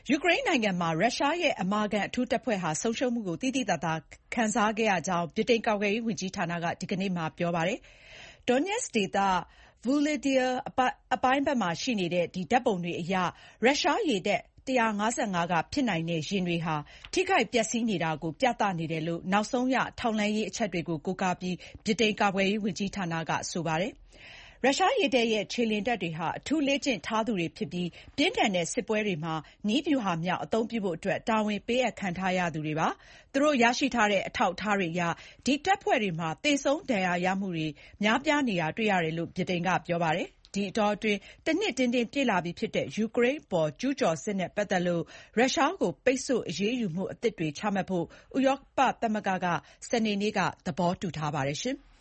ယူကရိန်းနိုင်ငံမှာ ရုရှားရဲ့အမာခံအထူးတပ်ဖွဲ့ဟာ ဆုံးရှုံးမှုကို သိသိသာသာခံစားခဲ့ရကြောင်း ဗြိတိန်ကာကွယ်ရေးဝန်ကြီးဌာနက ဒီကနေ့မှာ ပြောပါတယ်။ Donetsk ဒေသ Vuhledar အပိုင်းဘက်မှာရှိနေတဲ့ ဓာတ်ပုံတွေအရ ရုရှားရေတပ် 155 က ဖြစ်နိုင်တဲ့ယာဉ်တွေဟာ ထိခိုက်ပျက်စီးနေတာကို ပြသနေတယ်လို့ နောက်ဆုံးရ ထောက်လှမ်းရေးအချက်တွေကို ကိုးကားပြီး ဗြိတိန်ကာကွယ်ရေးဝန်ကြီးဌာနက ဆိုပါတယ်။ ရုရှားရေတပ်ရဲ့ ခြေလျင်တပ်တွေဟာ အထူးလေ့ကျင့်ထားသူတွေဖြစ်ပြီး ပြင်းထန်တဲ့စစ်ပွဲတွေမှာ နည်းဗျူဟာမြောက် အသုံးပြုဖို့အတွက် တာဝန်ပေးအပ်ခံထားရသူတွေပါ။ သူတို့ရရှိထားတဲ့ အထောက်အထားတွေအရ ဒီတပ်ဖွဲ့တွေမှာ သေဆုံးဒဏ်ရာရမှုတွေ များပြားနေတာတွေ့ရတယ်လို့ ဗြိတိန်က ပြောပါတယ်။ ဒီအတောအတွင်း တနှစ်တင်းတင်းပြည့်လာပြီဖြစ်တဲ့ ယူကရိန်းအပေါ် ကျူးကျော်စစ်နဲ့ပတ်သက်လို့ ရုရှားကို ပိတ်ဆို့အရေးယူမှုအသစ်တွေချမှတ်ဖို့ ဥရောပသမဂ္ဂက စနေနေ့က သဘောတူထားပါတယ်။